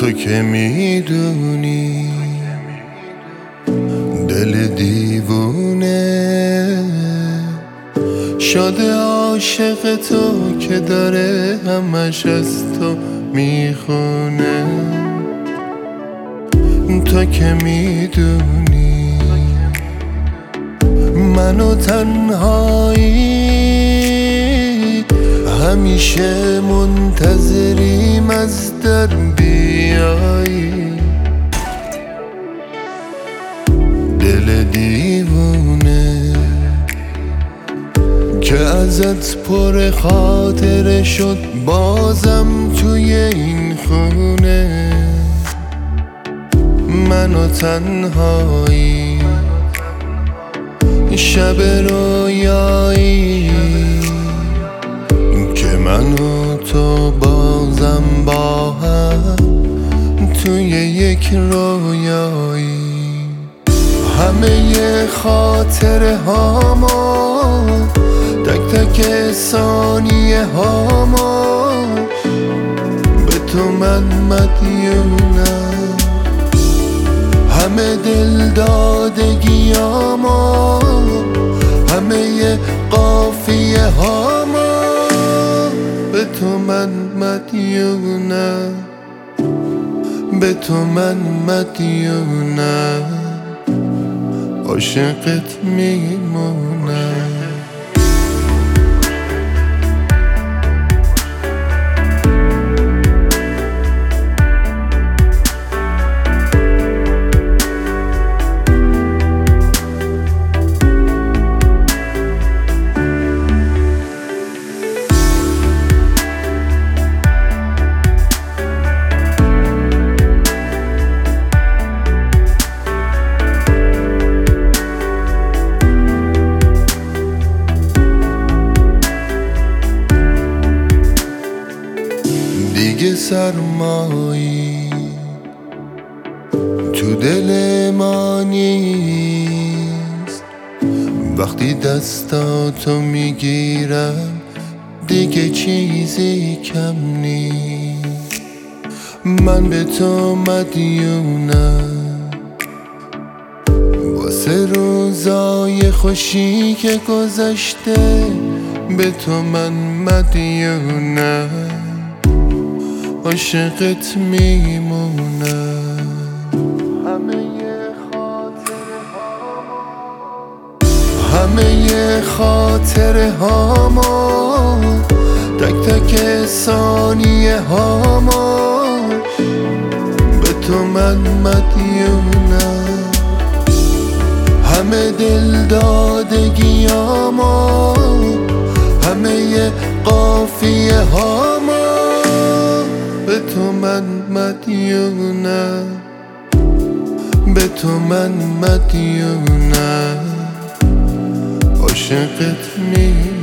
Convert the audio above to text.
تو که میدونی دل دیوونه شده عاشق تو که داره همش از تو میخونه. تو که میدونی منو تنهایی همیشه منتظریم از در بیایی. دل دیوونه که ازت پر خاطره شد بازم توی این خونه. منو تنهایی شب رویایی که من و تو بازم با هم توی یک رویایی. همه خاطره هامو تک تک ثانیه هامو به تو من مدیونم. همه دل دادگیامو همه قافیه هامو به تو من مدیونم. به تو من مدیونم عاشقت میمونم. دیگه سرمایی تو دل ما نیست. وقتی دستاتو میگیرم دیگه چیزی کم نیست. من به تو مدیونم واسه روزای خوشی که گذشته. به تو من مدیونم عاشقت میمونم. همه خاطره هامو تک تک ثانیه هامو به تو من مدیونم. همه دل دادگیامو همه قافیه هامو به تو من مدیونم. به تو من مدیونم عاشقت میمونم.